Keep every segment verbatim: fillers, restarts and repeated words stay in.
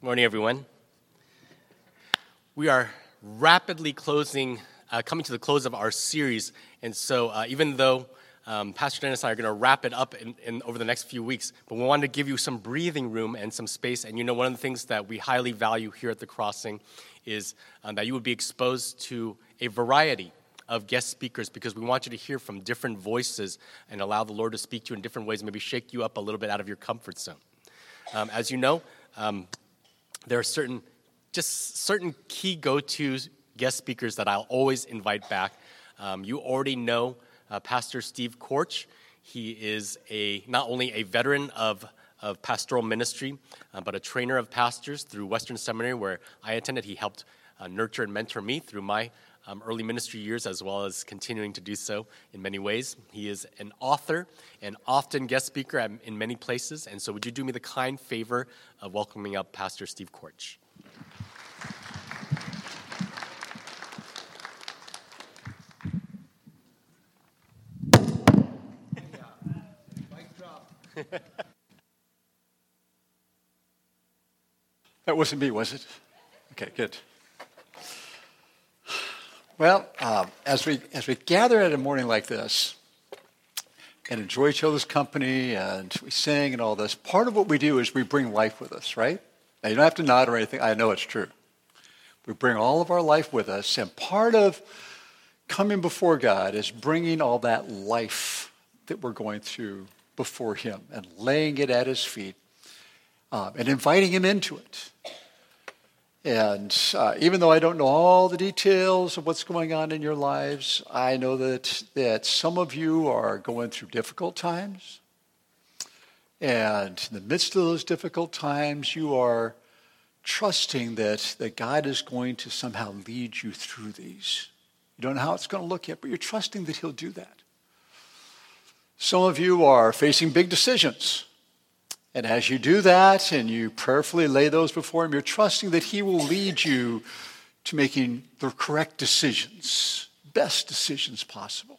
Morning, everyone. We are rapidly closing, uh, coming to the close of our series, and so uh, even though um, Pastor Dennis and I are going to wrap it up in, in, over the next few weeks, but we wanted to give you some breathing room and some space. And you know, one of the things that we highly value here at the Crossing is um, that you would be exposed to a variety of guest speakers, because we want you to hear from different voices and allow the Lord to speak to you in different ways, maybe shake you up a little bit out of your comfort zone. Um, as you know, um, there are certain, just certain key go-to guest speakers that I'll always invite back. Um, you already know uh, Pastor Steve Korch. He is a not only a veteran of, of pastoral ministry, uh, but a trainer of pastors through Western Seminary, where I attended. He helped uh, nurture and mentor me through my um, early ministry years, as well as continuing to do so in many ways. He is an author and often guest speaker at, in many places. And so would you do me the kind favor of welcoming up Pastor Steve Korch? That wasn't me, was it? Okay, good. Well, uh, as we as we gather at a morning like this and enjoy each other's company and we sing and all this, part of what we do is we bring life with us, right? Now, you don't have to nod or anything. I know it's true. We bring all of our life with us, and part of coming before God is bringing all that life that we're going through before Him and laying it at His feet um, and inviting Him into it. And uh, even though I don't know all the details of what's going on in your lives, I know that, that some of you are going through difficult times. And in the midst of those difficult times, you are trusting that, that God is going to somehow lead you through these. You don't know how it's going to look yet, but you're trusting that He'll do that. Some of you are facing big decisions. And as you do that and you prayerfully lay those before Him, you're trusting that He will lead you to making the correct decisions, best decisions possible.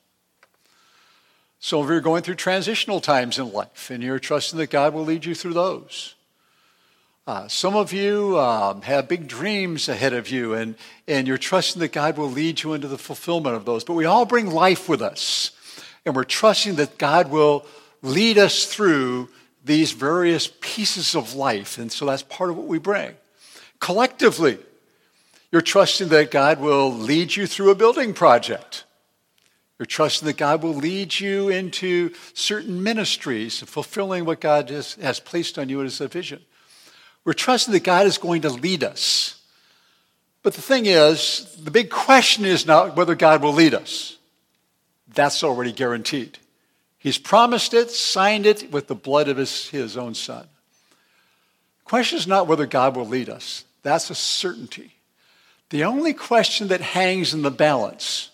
Some of you are going through transitional times in life, and you're trusting that God will lead you through those. Uh, some of you um, have big dreams ahead of you, and, and you're trusting that God will lead you into the fulfillment of those. But we all bring life with us, and we're trusting that God will lead us through these various pieces of life, and so that's part of what we bring. Collectively, you're trusting that God will lead you through a building project. You're trusting that God will lead you into certain ministries and fulfilling what God has, has placed on you as a vision. We're trusting that God is going to lead us. But the thing is, the big question is not whether God will lead us. That's already guaranteed. He's promised it, signed it with the blood of his, his own Son. The question is not whether God will lead us. That's a certainty. The only question that hangs in the balance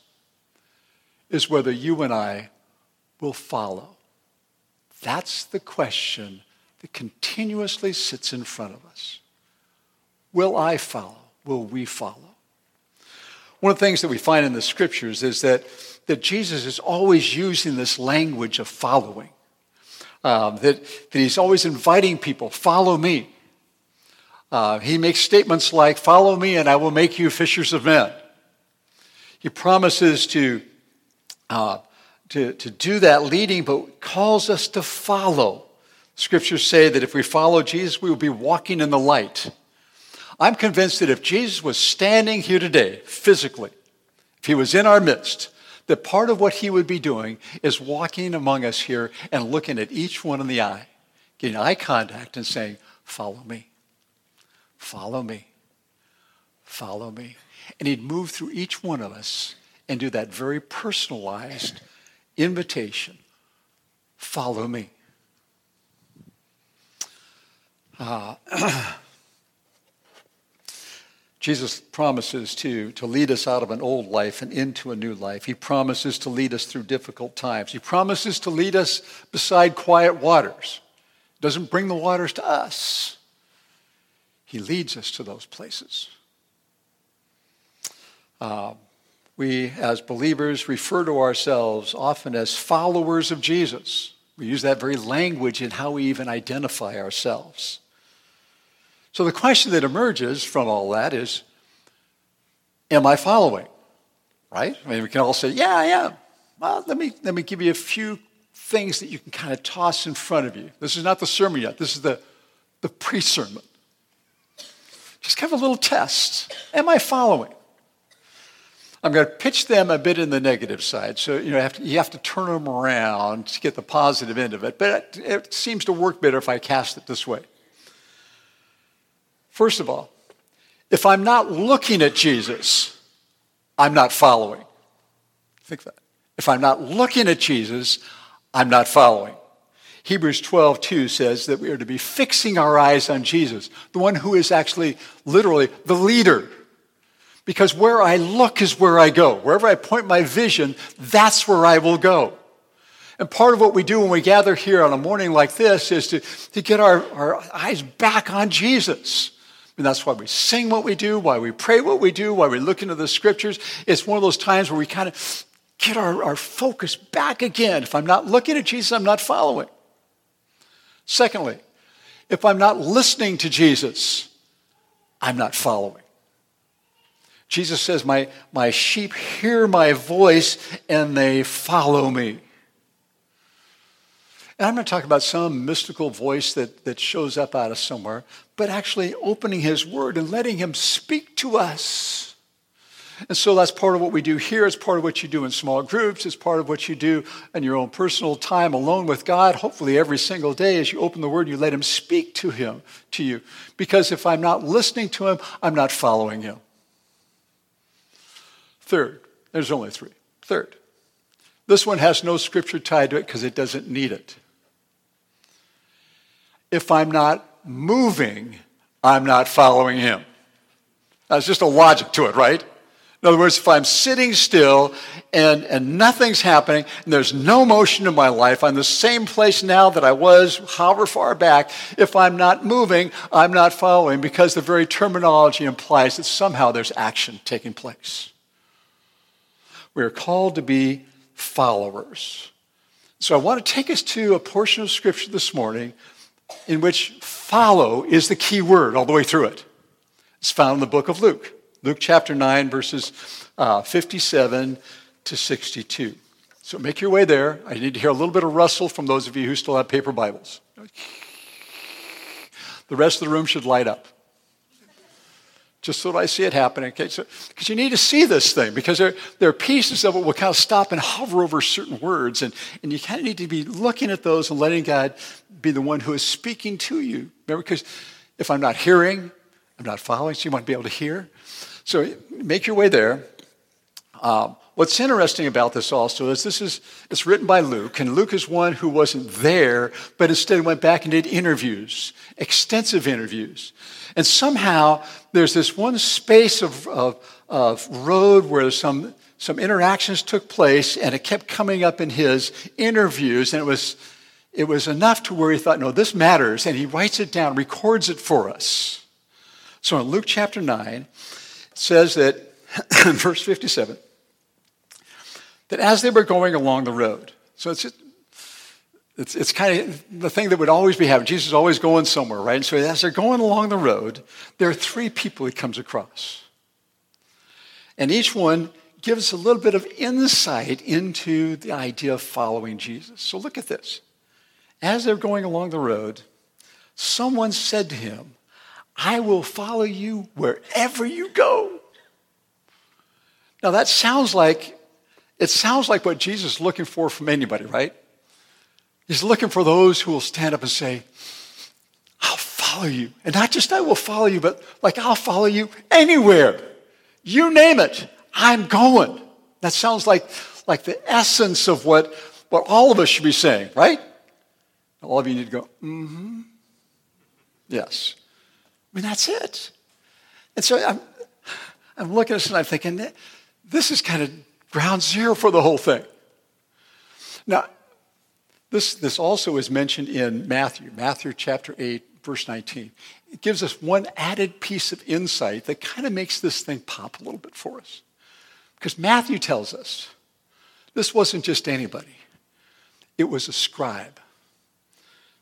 is whether you and I will follow. That's the question that continuously sits in front of us. Will I follow? Will we follow? One of the things that we find in the Scriptures is that that Jesus is always using this language of following, um, that, that He's always inviting people, follow me. Uh, he makes statements like, follow me and I will make you fishers of men. He promises to, uh, to, to do that leading, but calls us to follow. Scriptures say that if we follow Jesus, we will be walking in the light. I'm convinced that if Jesus was standing here today, physically, if He was in our midst, that part of what He would be doing is walking among us here and looking at each one in the eye, getting eye contact and saying, follow me, follow me, follow me. And He'd move through each one of us and do that very personalized invitation, follow me. Uh, Jesus promises to, to lead us out of an old life and into a new life. He promises to lead us through difficult times. He promises to lead us beside quiet waters. He doesn't bring the waters to us. He leads us to those places. Uh, we, as believers, refer to ourselves often as followers of Jesus. We use that very language in how we even identify ourselves. So the question that emerges from all that is, am I following? Right? I mean, we can all say, yeah, I am. Well, let me, let me give you a few things that you can kind of toss in front of you. This is not the sermon yet. This is the, the pre-sermon. Just have a little test. Am I following? I'm going to pitch them a bit in the negative side. So, you know, you have to, you have to turn them around to get the positive end of it. But it, it seems to work better if I cast it this way. First of all, if I'm not looking at Jesus, I'm not following. Think that. If I'm not looking at Jesus, I'm not following. Hebrews twelve two says that we are to be fixing our eyes on Jesus, the one who is actually literally the leader. Because where I look is where I go. Wherever I point my vision, that's where I will go. And part of what we do when we gather here on a morning like this is to, to get our, our eyes back on Jesus. And that's why we sing what we do, why we pray what we do, why we look into the scriptures. It's one of those times where we kind of get our, our focus back again. If I'm not looking at Jesus, I'm not following. Secondly, if I'm not listening to Jesus, I'm not following. Jesus says, my, my sheep hear my voice and they follow me. And I'm not talking about some mystical voice that, that shows up out of somewhere, but actually opening his word and letting him speak to us. And so that's part of what we do here. It's part of what you do in small groups. It's part of what you do in your own personal time alone with God. Hopefully every single day as you open the word, you let him speak to him, to you. Because if I'm not listening to him, I'm not following him. Third, there's only three. Third, this one has no scripture tied to it because it doesn't need it. If I'm not moving, I'm not following him. That's just a logic to it, right? In other words, if I'm sitting still and, and nothing's happening and there's no motion in my life, I'm the same place now that I was however far back. If I'm not moving, I'm not following because the very terminology implies that somehow there's action taking place. We are called to be followers. So I want to take us to a portion of Scripture this morning in which follow is the key word all the way through it. It's found in the book of Luke. Luke chapter nine, verses uh, fifty-seven to sixty-two. So make your way there. I need to hear a little bit of rustle from those of you who still have paper Bibles. The rest of the room should light up. Just so that I see it happening. Okay, so because you need to see this thing, because there, there are pieces of it will kind of stop and hover over certain words, and, and you kind of need to be looking at those and letting God be the one who is speaking to you. Remember, because if I'm not hearing, I'm not following, so you want to be able to hear. So make your way there. Um, what's interesting about this also is this is it's written by Luke, and Luke is one who wasn't there, but instead went back and did interviews, extensive interviews. And somehow there's this one space of, of, of road where some, some interactions took place, and it kept coming up in his interviews, and it was, it was enough to where he thought, no, this matters, and he writes it down, records it for us. So in Luke chapter nine, it says that, in verse fifty-seven, that as they were going along the road, so it's It's, it's kind of the thing that would always be happening. Jesus is always going somewhere, right? And so as they're going along the road, there are three people he comes across. And each one gives a little bit of insight into the idea of following Jesus. So look at this. As they're going along the road, someone said to him, I will follow you wherever you go. Now that sounds like, it sounds like what Jesus is looking for from anybody, right? He's looking for those who will stand up and say, I'll follow you. And not just I will follow you, but like I'll follow you anywhere. You name it, I'm going. That sounds like, like the essence of what, what all of us should be saying, right? All of you need to go, mm-hmm. Yes. I mean, that's it. And so I'm, I'm looking at this and I'm thinking, this is kind of ground zero for the whole thing. Now, This, this also is mentioned in Matthew, Matthew chapter eight, verse nineteen. It gives us one added piece of insight that kind of makes this thing pop a little bit for us. Because Matthew tells us this wasn't just anybody. It was a scribe.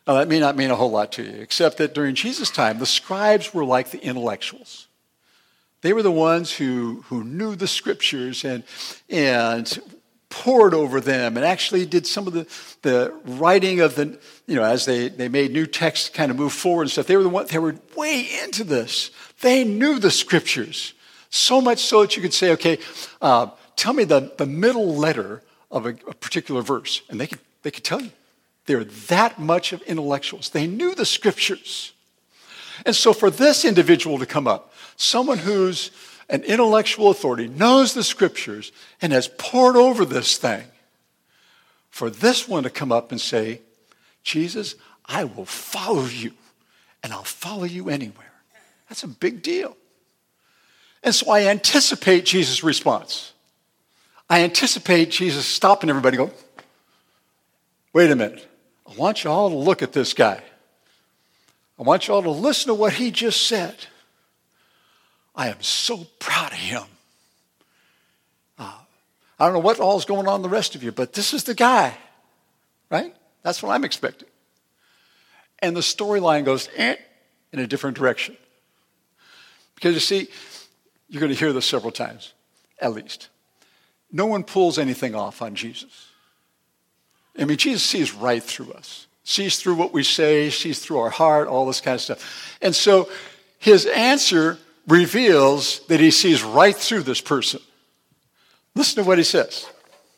Now, that may not mean a whole lot to you, except that during Jesus' time, the scribes were like the intellectuals. They were the ones who, who knew the scriptures and, and pored over them and actually did some of the, the writing of the, you know, as they, they made new texts kind of move forward and stuff. They were the ones, they were way into this. They knew the scriptures. So much so that you could say, okay, uh, tell me the, the middle letter of a, a particular verse. And they could, they could tell you. They're that much of intellectuals. They knew the scriptures. And so for this individual to come up, someone who's an intellectual authority, knows the scriptures, and has pored over this thing, for this one to come up and say, Jesus, I will follow you, and I'll follow you anywhere. That's a big deal. And so I anticipate Jesus' response. I anticipate Jesus stopping everybody and go, wait a minute. I want you all to look at this guy. I want you all to listen to what he just said. I am so proud of him. Uh, I don't know what all's going on in the rest of you, but this is the guy, right? That's what I'm expecting. And the storyline goes eh, in a different direction. Because you see, you're going to hear this several times, at least. No one pulls anything off on Jesus. I mean, Jesus sees right through us. Sees through what we say, sees through our heart, all this kind of stuff. And so his answer reveals that he sees right through this person. Listen to what he says.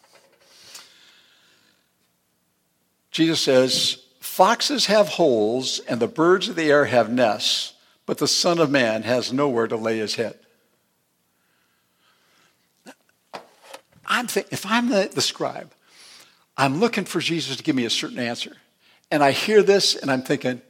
Jesus says, foxes have holes and the birds of the air have nests, but the Son of Man has nowhere to lay his head. I'm think, if I'm the, the scribe, I'm looking for Jesus to give me a certain answer. And I hear this and I'm thinking,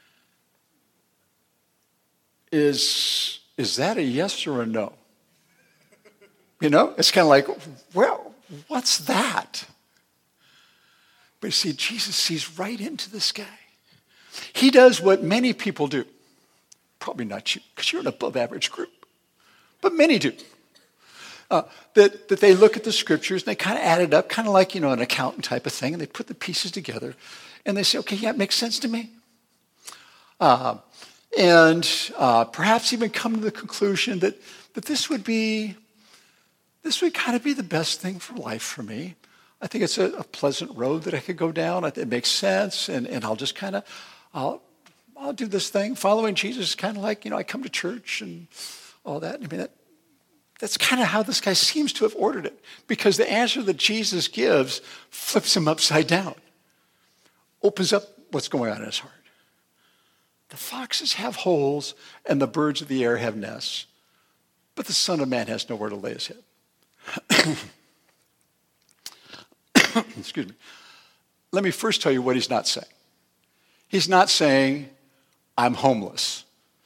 is, is that a yes or a no? You know, it's kind of like, well, what's that? But you see, Jesus sees right into this guy. He does what many people do. Probably not you, because you're an above average group. But many do. Uh, that, that they look at the scriptures and they kind of add it up, kind of like, you know, an accountant type of thing, and they put the pieces together and they say, okay, yeah, it makes sense to me. Uh, and uh, perhaps even come to the conclusion that, that this would be, this would kind of be the best thing for life for me. I think it's a, a pleasant road that I could go down. It makes sense, and, and I'll just kind of, I'll, I'll do this thing. Following Jesus is kind of like, you know, I come to church and all that. I mean, that, That's kind of how this guy seems to have ordered it, because the answer that Jesus gives flips him upside down, opens up what's going on in his heart. The foxes have holes and the birds of the air have nests, but the Son of Man has nowhere to lay his head. Excuse me. Let me first tell you what he's not saying. He's not saying, I'm homeless.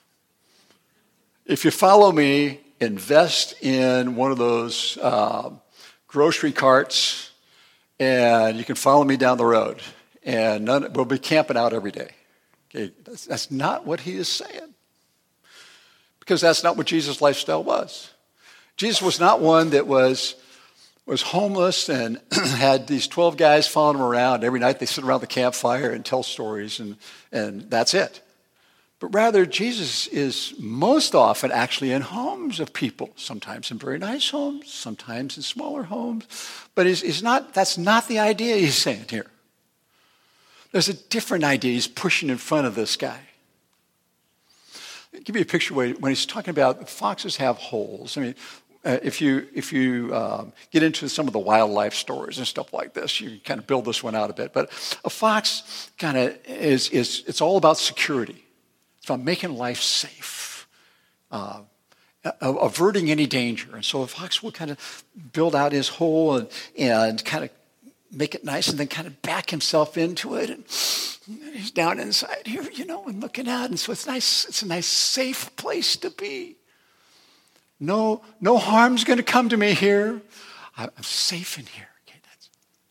If you follow me, invest in one of those uh, grocery carts, and you can follow me down the road, and none, we'll be camping out every day. Okay, that's, that's not what he is saying, because that's not what Jesus' lifestyle was. Jesus was not one that was was homeless and had these twelve guys following him around. Every night they sit around the campfire and tell stories, and, and that's it. But rather, Jesus is most often actually in homes of people, sometimes in very nice homes, sometimes in smaller homes. But he's, he's not, that's not the idea he's saying here. There's a different idea he's pushing in front of this guy. I'll give you a picture where, when he's talking about foxes have holes. I mean, uh, if you, if you um, get into some of the wildlife stories and stuff like this, you can kind of build this one out a bit. But a fox kind of is, is, it's all about security. About making life safe, uh, averting any danger. And so a fox will kind of build out his hole and, and kind of make it nice and then kind of back himself into it. And he's down inside here, you know, and looking out. And so it's nice. It's a nice, safe place to be. No, no harm's going to come to me here. I'm safe in here. Okay, that's.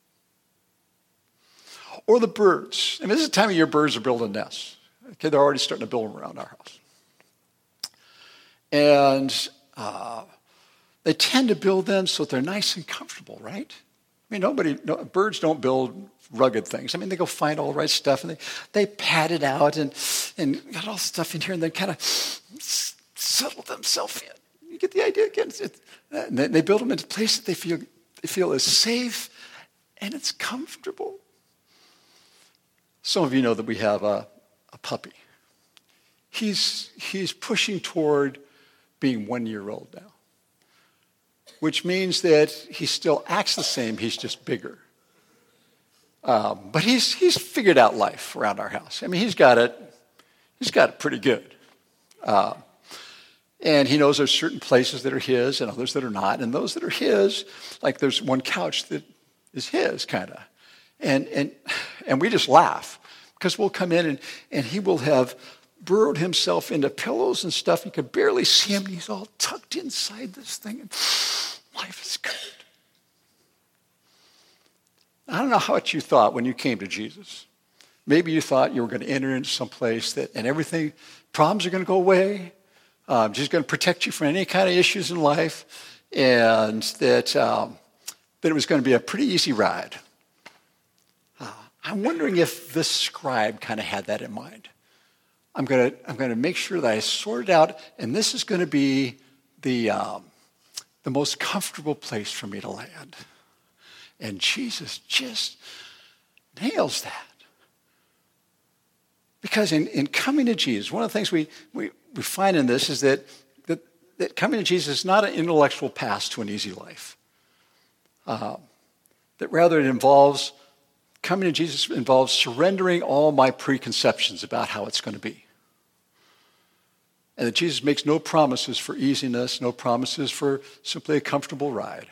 Or the birds. I mean, this is the time of year birds are building nests. Okay, they're already starting to build them around our house. And uh, they tend to build them so they're nice and comfortable, right? I mean, nobody, no, birds don't build rugged things. I mean, they go find all the right stuff, and they, they pad it out and, and got all the stuff in here, and then kind of settle themselves in. You get the idea again. It's, and they build them into places that they feel, they feel is safe and it's comfortable. Some of you know that we have a, a puppy. He's, he's pushing toward being one year old now, which means that he still acts the same, he's just bigger. Um, but he's, he's figured out life around our house. I mean, he's got it, he's got it pretty good. Uh, and he knows there's certain places that are his and others that are not. And those that are his, like there's one couch that is his, kind of. And, and, and we just laugh because we'll come in and, and he will have burrowed himself into pillows and stuff. You could barely see him. And he's all tucked inside this thing. And life is good. I don't know what you thought when you came to Jesus. Maybe you thought you were going to enter into some place that, and everything, problems are going to go away. Um, just going to protect you from any kind of issues in life, and that um, that it was going to be a pretty easy ride. Uh, I'm wondering if this scribe kind of had that in mind. I'm going to I'm going to make sure that I sort it out, and this is going to be the um, the most comfortable place for me to land. And Jesus just nails that. Because in, in coming to Jesus, one of the things we, we, we find in this is that, that, that coming to Jesus is not an intellectual path to an easy life. Uh, that rather it involves, coming to Jesus involves surrendering all my preconceptions about how it's going to be. And that Jesus makes no promises for easiness, no promises for simply a comfortable ride.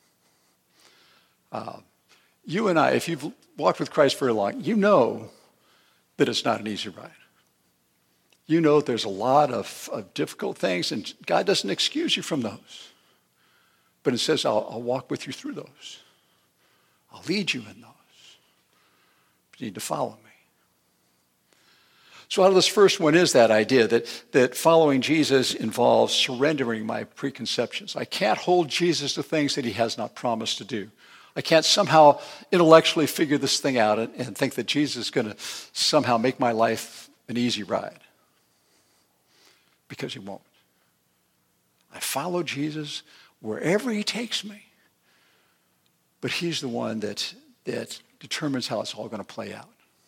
Uh, you and I, if you've walked with Christ very long, you know that it's not an easy ride. You know there's a lot of, of difficult things, and God doesn't excuse you from those. But it says, I'll, I'll walk with you through those. I'll lead you in those. But you need to follow me. So out of this first one is that idea that, that following Jesus involves surrendering my preconceptions. I can't hold Jesus to things that he has not promised to do. I can't somehow intellectually figure this thing out and, and think that Jesus is going to somehow make my life an easy ride. Because he won't. I follow Jesus wherever he takes me. But he's the one that, that determines how it's all going to play out.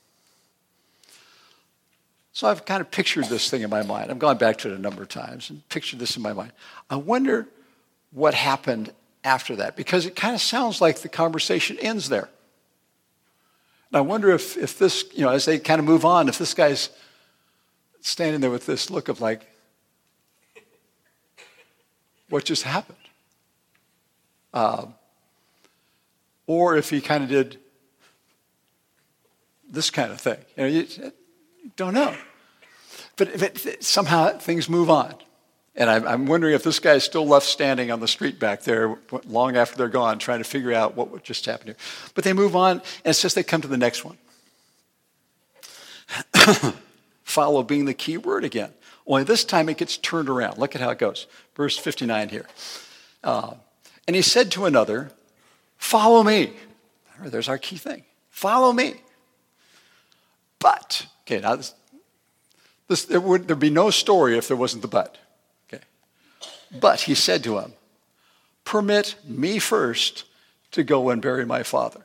So I've kind of pictured this thing in my mind. I've gone back to it a number of times and pictured this in my mind. I wonder what happened after that, because it kind of sounds like the conversation ends there. And I wonder if, if this, you know, as they kind of move on, if this guy's standing there with this look of like, what just happened? Um, or if he kind of did this kind of thing. You know, you, you don't know. But, but somehow things move on. And I'm, I'm wondering if this guy is still left standing on the street back there long after they're gone, trying to figure out what just happened here. But they move on, and it says they come to the next one. Follow being the key word again. Only this time it gets turned around. Look at how it goes. Verse fifty-nine here. Uh, and he said to another, follow me. There's our key thing. Follow me. But, okay, now this, this, there would there'd be no story if there wasn't the but. But he said to him, permit me first to go and bury my father.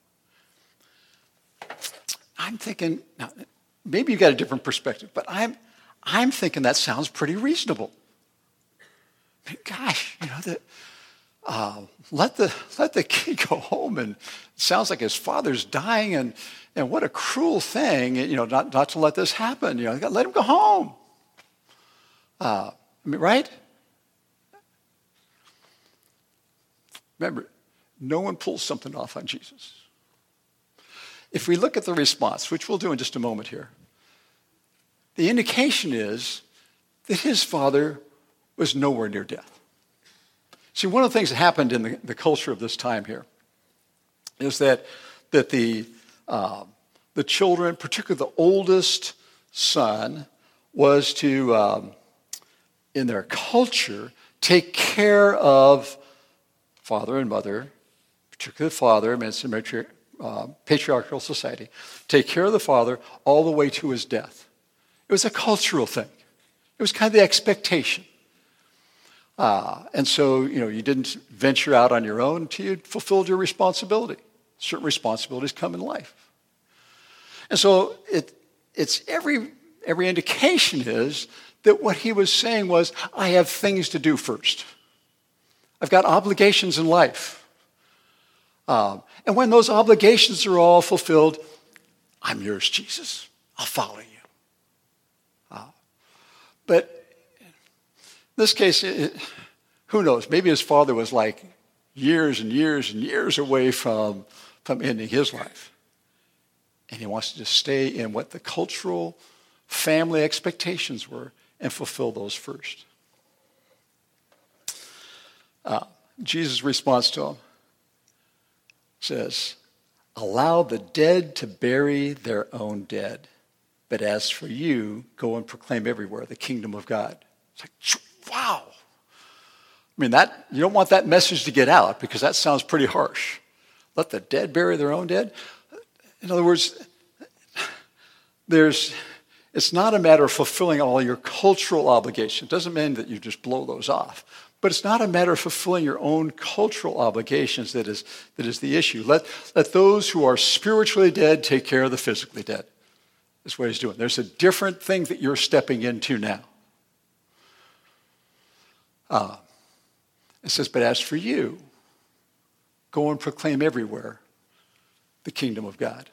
I'm thinking, now, maybe you've got a different perspective, but I'm, I'm thinking that sounds pretty reasonable. I mean, gosh, you know, the, uh, let the let the kid go home, and it sounds like his father's dying, and, and what a cruel thing, you know, not, not to let this happen. You know, let him go home. Uh, I mean, right? Remember, no one pulls something off on Jesus. If we look at the response, which we'll do in just a moment here, the indication is that his father was nowhere near death. See, one of the things that happened in the, the culture of this time here is that, that the, uh, the children, particularly the oldest son, was to, um, in their culture, take care of father and mother, particularly the father, I mean, it's a matri- uh, patriarchal society, take care of the father all the way to his death. It was a cultural thing. It was kind of the expectation. Uh, and so, you know, you didn't venture out on your own until you fulfilled your responsibility. Certain responsibilities come in life. And so it, it's every, every indication is that what he was saying was, I have things to do first. I've got obligations in life. Um, and when those obligations are all fulfilled, I'm yours, Jesus. I'll follow you. Uh, but in this case, it, who knows? Maybe his father was like years and years and years away from, from ending his life. And he wants to just stay in what the cultural family expectations were and fulfill those first. Uh, Jesus' response to him says, allow the dead to bury their own dead. But as for you, go and proclaim everywhere the kingdom of God. It's like, wow. I mean, that you don't want that message to get out because that sounds pretty harsh. Let the dead bury their own dead. In other words, there's, it's not a matter of fulfilling all your cultural obligations. It doesn't mean that you just blow those off. But it's not a matter of fulfilling your own cultural obligations that is, that is the issue. Let, let those who are spiritually dead take care of the physically dead. That's what he's doing. There's a different thing that you're stepping into now. Uh, it says, but as for you, go and proclaim everywhere the kingdom of God.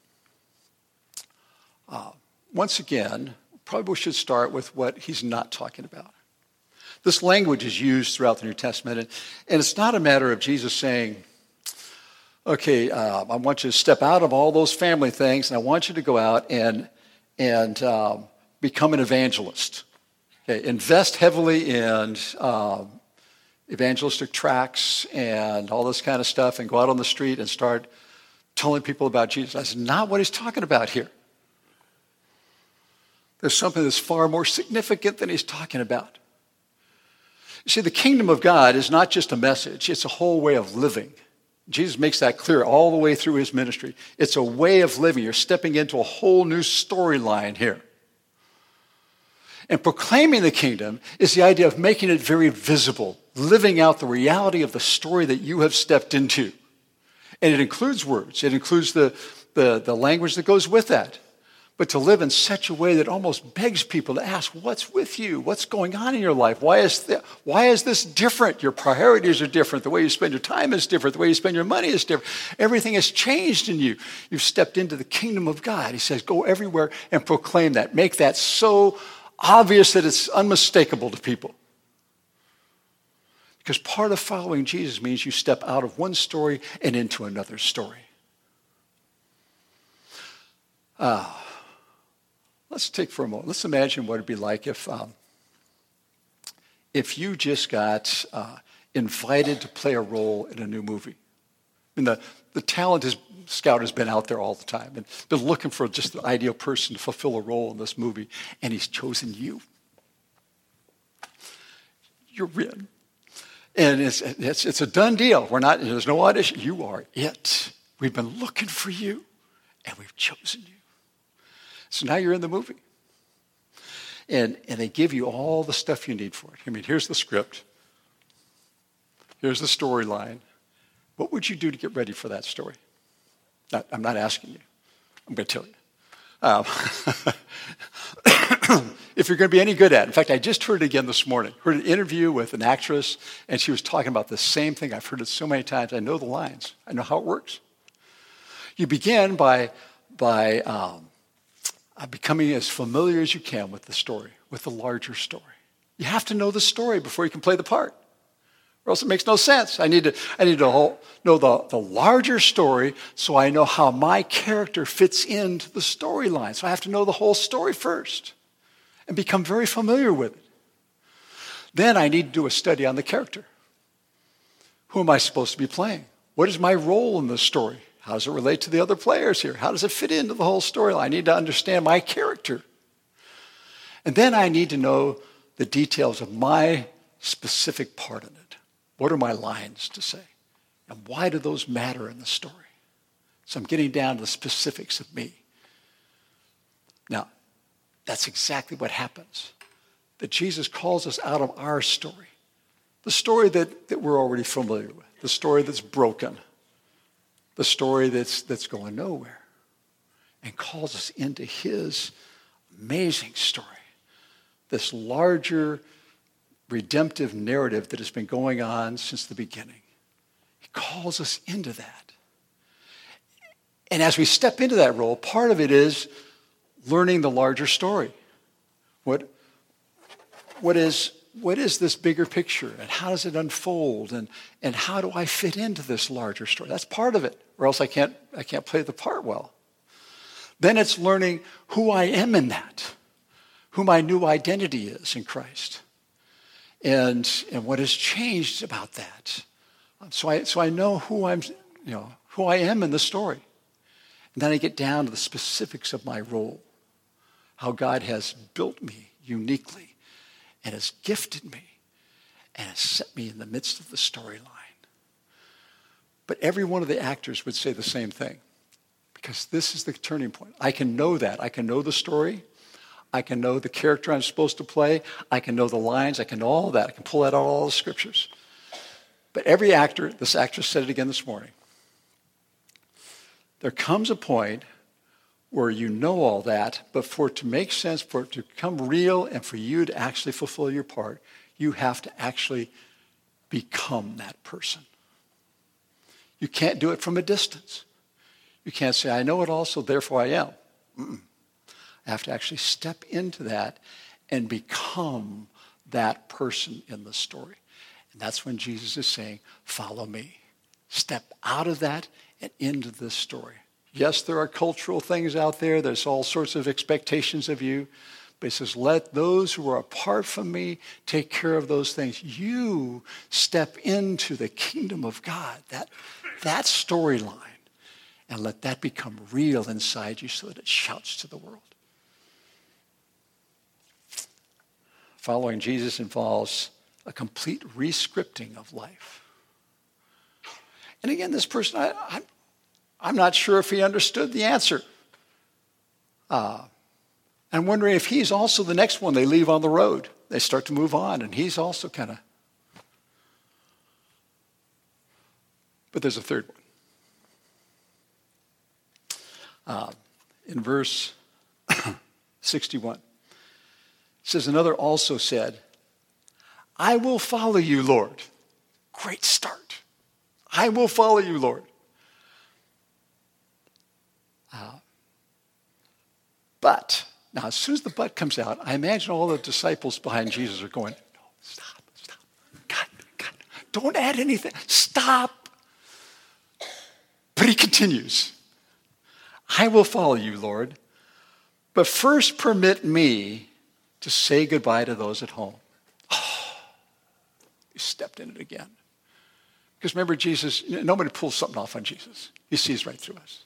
Uh, once again, probably we should start with what he's not talking about. This language is used throughout the New Testament, and, and it's not a matter of Jesus saying, okay, uh, I want you to step out of all those family things, and I want you to go out and, and um, become an evangelist. Okay, invest heavily in um, evangelistic tracts and all this kind of stuff, and go out on the street and start telling people about Jesus. That's not what he's talking about here. There's something that's far more significant than he's talking about. You see, the kingdom of God is not just a message, it's a whole way of living. Jesus makes that clear all the way through his ministry. It's a way of living. You're stepping into a whole new storyline here. And proclaiming the kingdom is the idea of making it very visible, living out the reality of the story that you have stepped into. And it includes words. It includes the, the, the language that goes with that. But to live in such a way that almost begs people to ask, what's with you? What's going on in your life? Why is, th- why is this different? Your priorities are different. The way you spend your time is different. The way you spend your money is different. Everything has changed in you. You've stepped into the kingdom of God. He says, go everywhere and proclaim that. Make that so obvious that it's unmistakable to people. Because part of following Jesus means you step out of one story and into another story. Ah. Uh, Let's take for a moment. Let's imagine what it'd be like if, um, if you just got uh, invited to play a role in a new movie. I mean, the, the talent is, scout has been out there all the time and been looking for just the ideal person to fulfill a role in this movie, and he's chosen you. You're in. And it's, it's, it's a done deal. We're not, there's no audition. You are it. We've been looking for you, and we've chosen you. So now you're in the movie. And, and they give you all the stuff you need for it. I mean, here's the script. Here's the storyline. What would you do to get ready for that story? Not, I'm not asking you. I'm going to tell you. Um, if you're going to be any good at it. In fact, I just heard it again this morning. Heard an interview with an actress, and she was talking about the same thing. I've heard it so many times. I know the lines. I know how it works. You begin by... by um, Uh, becoming as familiar as you can with the story, with the larger story. You have to know the story before you can play the part, or else it makes no sense. I need to, I need to whole, know the, the larger story so I know how my character fits into the storyline. So I have to know the whole story first and become very familiar with it. Then I need to do a study on the character. Who am I supposed to be playing? What is my role in the story? How does it relate to the other players here? How does it fit into the whole storyline? I need to understand my character. And then I need to know the details of my specific part in it. What are my lines to say? And why do those matter in the story? So I'm getting down to the specifics of me. Now, that's exactly what happens. That Jesus calls us out of our story. The story that, that we're already familiar with. The story that's broken. The story that's, that's going nowhere. And calls us into his amazing story. This larger redemptive narrative that has been going on since the beginning. He calls us into that. And as we step into that role, part of it is learning the larger story. What, what is, what is this bigger picture? And how does it unfold? And, and how do I fit into this larger story? That's part of it, or else I can't, I can't play the part well. Then it's learning who I am in that, who my new identity is in Christ, and, and what has changed about that. So I, so I know who I'm, you know, who I am in the story. And then I get down to the specifics of my role, how God has built me uniquely and has gifted me and has set me in the midst of the storyline. But every one of the actors would say the same thing, because this is the turning point. I can know that. I can know the story. I can know the character I'm supposed to play. I can know the lines. I can know all that. I can pull out all the scriptures. But every actor, this actress said it again this morning, there comes a point where you know all that, but for it to make sense, for it to become real, and for you to actually fulfill your part, you have to actually become that person. You can't do it from a distance. You can't say, I know it all, so therefore I am. Mm-mm. I have to actually step into that and become that person in the story. And that's when Jesus is saying, follow me. Step out of that and into this story. Yes, there are cultural things out there. There's all sorts of expectations of you. But he says, let those who are apart from me take care of those things. You step into the kingdom of God, that, that storyline, and let that become real inside you so that it shouts to the world. Following Jesus involves a complete re-scripting of life. And again, this person, I, I'm, I'm not sure if he understood the answer. Uh, I'm wondering if he's also the next one they leave on the road. They start to move on, and he's also kind of... But there's a third one. Uh, in verse sixty-one, it says, another also said, I will follow you, Lord. Great start. I will follow you, Lord. Uh, but, now as soon as the but comes out, I imagine all the disciples behind Jesus are going, no, stop, stop. God, God, don't add anything. Stop. But he continues. I will follow you, Lord, but first permit me to say goodbye to those at home. Oh, he stepped in it again. Because remember, Jesus, nobody pulls something off on Jesus. He sees right through us.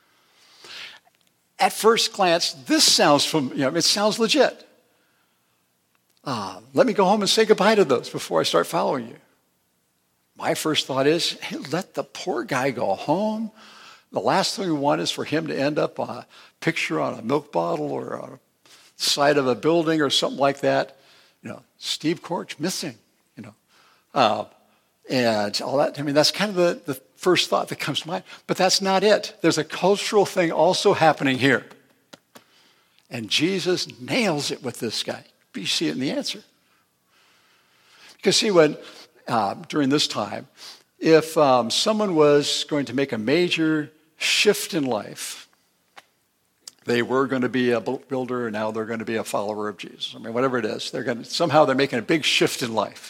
At first glance, this sounds from, you know, it sounds legit. Uh, let me go home and say goodbye to those before I start following you. My first thought is, hey, let the poor guy go home. The last thing we want is for him to end up on a picture on a milk bottle or on a side of a building or something like that. You know, Steve Korch missing, you know. Uh, and all that. I mean, that's kind of the, the first thought that comes to mind. But that's not it. There's a cultural thing also happening here. And Jesus nails it with this guy. You see it in the answer. Because see, when uh, during this time, if um, someone was going to make a major shift in life, they were going to be a boat builder, and now they're going to be a follower of Jesus. I mean, whatever it is, they're going to, somehow they're making a big shift in life.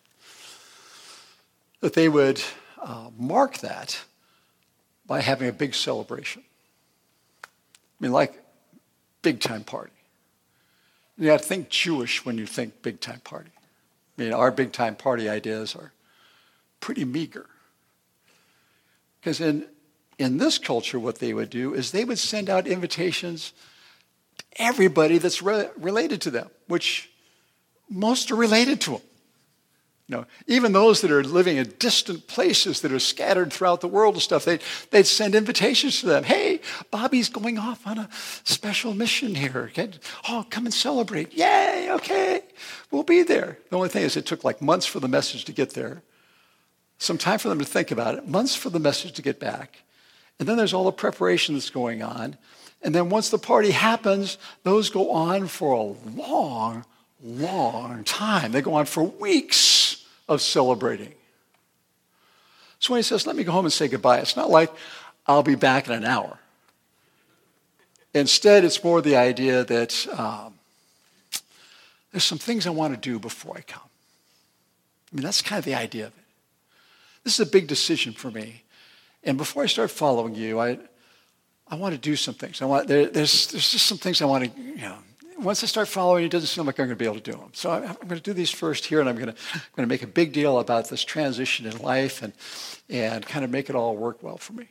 That they would uh, mark that by having a big celebration. I mean, like big time party. You got to think Jewish when you think big time party. I mean, our big time party ideas are pretty meager. Because in, in this culture, what they would do is they would send out invitations to everybody that's re- related to them, which most are related to them. You know, even those that are living in distant places that are scattered throughout the world and stuff, they'd, they'd send invitations to them. Hey, Bobby's going off on a special mission here. Get, oh, come and celebrate. Yay, okay, we'll be there. The only thing is it took like months for the message to get there, some time for them to think about it, months for the message to get back. And then there's all the preparation that's going on. And then once the party happens, those go on for a long, long time. They go on for weeks of celebrating. So when he says, let me go home and say goodbye, it's not like I'll be back in an hour. Instead, it's more the idea that um, there's some things I want to do before I come. I mean, that's kind of the idea of it. This is a big decision for me. And before I start following you, I I want to do some things. I want there, there's there's just some things I want to, you know, once I start following, it doesn't seem like I'm going to be able to do them. So I'm, I'm going to do these first here, and I'm going to I'm going to make a big deal about this transition in life and and kind of make it all work well for me.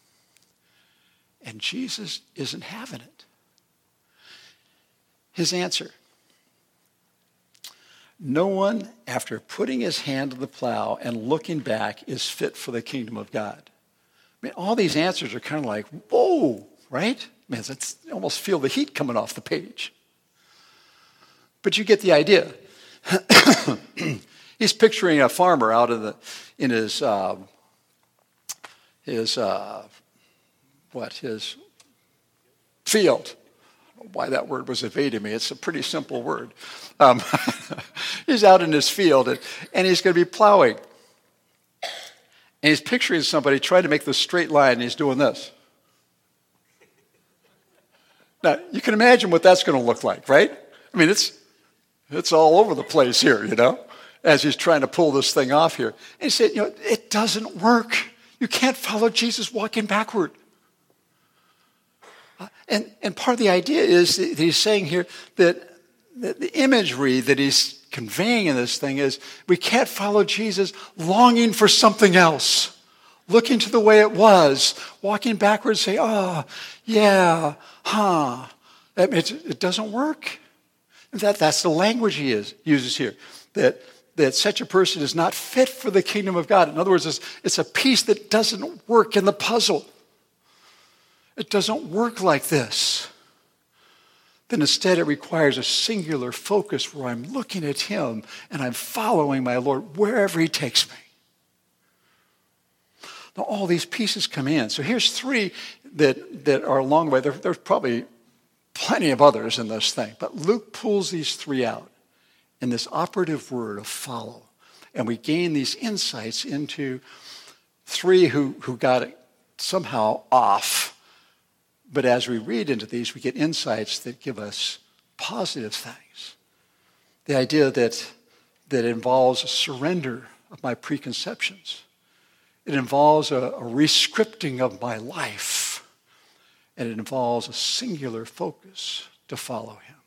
And Jesus isn't having it. His answer: no one, after putting his hand to the plow and looking back, is fit for the kingdom of God. I mean, all these answers are kind of like, whoa, right? Man, that's, you almost feel the heat coming off the page. But you get the idea. He's picturing a farmer out in the in his uh, his uh, what his field. I don't know why that word was evading me. It's a pretty simple word. Um, he's out in his field, and, and he's going to be plowing. And he's picturing somebody trying to make this straight line, and he's doing this. Now, you can imagine what that's going to look like, right? I mean, it's it's all over the place here, you know, as he's trying to pull this thing off here. And he said, you know, it doesn't work. You can't follow Jesus walking backward. Uh, and, and part of the idea is that he's saying here that, that the imagery that he's conveying in this thing is we can't follow Jesus longing for something else, looking to the way it was, walking backwards, say, oh, yeah, huh. It, it doesn't work. That, that's the language he is, uses here, that, that such a person is not fit for the kingdom of God. In other words, it's, it's a piece that doesn't work in the puzzle. It doesn't work like this. Then instead it requires a singular focus where I'm looking at him and I'm following my Lord wherever he takes me. Now all these pieces come in. So here's three that, that are along the way. There, there's probably plenty of others in this thing, but Luke pulls these three out in this operative word of follow. And we gain these insights into three who, who got it somehow off. But as we read into these, we get insights that give us positive things. The idea that, that involves a surrender of my preconceptions. It involves a, a re-scripting of my life. And it involves a singular focus to follow him.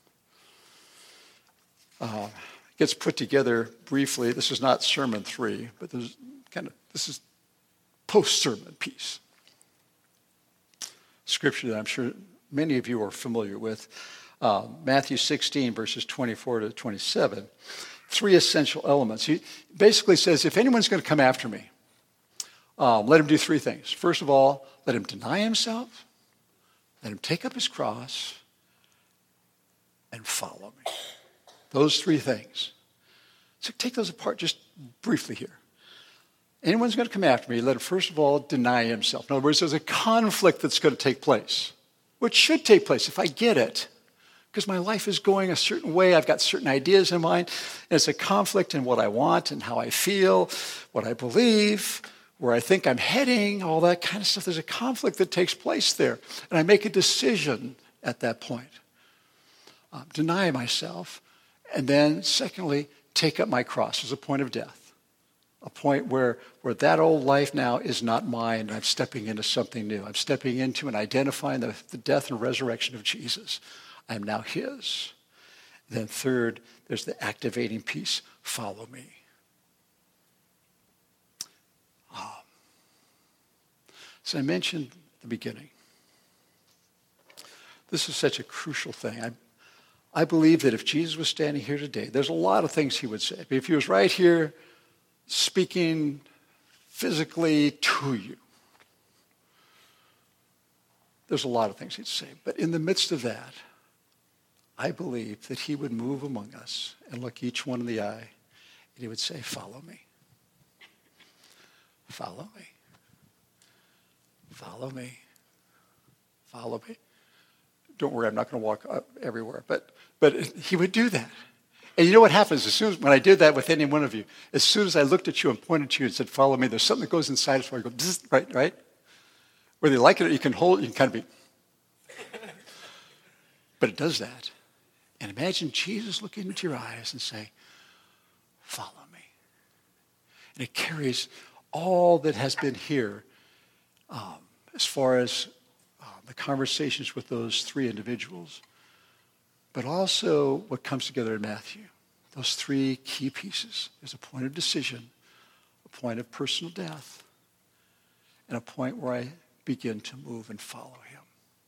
Uh, it gets put together briefly. This is not sermon three, but there's kind of this is post-sermon piece. Scripture that I'm sure many of you are familiar with. Uh, Matthew sixteen, verses twenty-four to twenty-seven. Three essential elements. He basically says, if anyone's going to come after me, um, let him do three things. First of all, let him deny himself, let him take up his cross, and follow me. Those three things. So take those apart just briefly here. Anyone's going to come after me, let him first of all deny himself. In other words, there's a conflict that's going to take place, which should take place if I get it, because my life is going a certain way. I've got certain ideas in mind, and it's a conflict in what I want and how I feel, what I believe, where I think I'm heading, all that kind of stuff. There's a conflict that takes place there, and I make a decision at that point. Um, deny myself, and then secondly, take up my cross as a point of death. A point where, where that old life now is not mine, and I'm stepping into something new. I'm stepping into and identifying the, the death and resurrection of Jesus. I am now his. Then third, there's the activating piece, follow me. Um, so I mentioned at the beginning, this is such a crucial thing. I, I believe that if Jesus was standing here today, there's a lot of things he would say. If he was right here speaking physically to you, there's a lot of things he'd say. But in the midst of that, I believe that he would move among us and look each one in the eye, and he would say, follow me. Follow me. Follow me. Follow me. Don't worry, I'm not going to walk up everywhere. But but he would do that. And you know what happens? As soon as, when I did that with any one of you, as soon as I looked at you and pointed to you and said, follow me, there's something that goes inside us where I go, right, right? Whether you like it or you can hold it, you can kind of be. But it does that. And imagine Jesus looking into your eyes and saying, follow me. And it carries all that has been here um, as far as uh, the conversations with those three individuals, but also what comes together in Matthew. Those three key pieces. There's a point of decision, a point of personal death, and a point where I begin to move and follow him.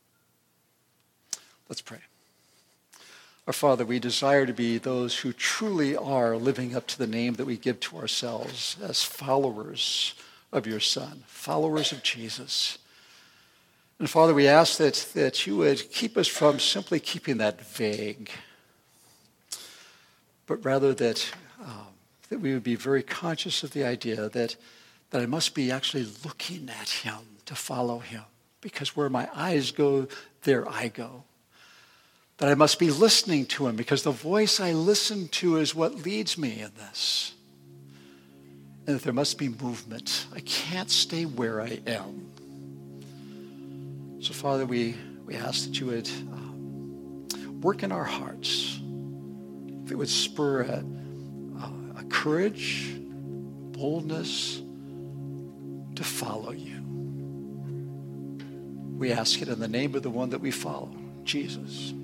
Let's pray. Our Father, we desire to be those who truly are living up to the name that we give to ourselves as followers of your Son, followers of Jesus. And Father, we ask that, that you would keep us from simply keeping that vague, but rather that, um, that we would be very conscious of the idea that, that I must be actually looking at him to follow him, because where my eyes go, there I go. That I must be listening to him, because the voice I listen to is what leads me in this. And that there must be movement. I can't stay where I am. So, Father, we, we ask that you would um, work in our hearts. If it would spur a, a, a courage, boldness to follow you. We ask it in the name of the one that we follow, Jesus.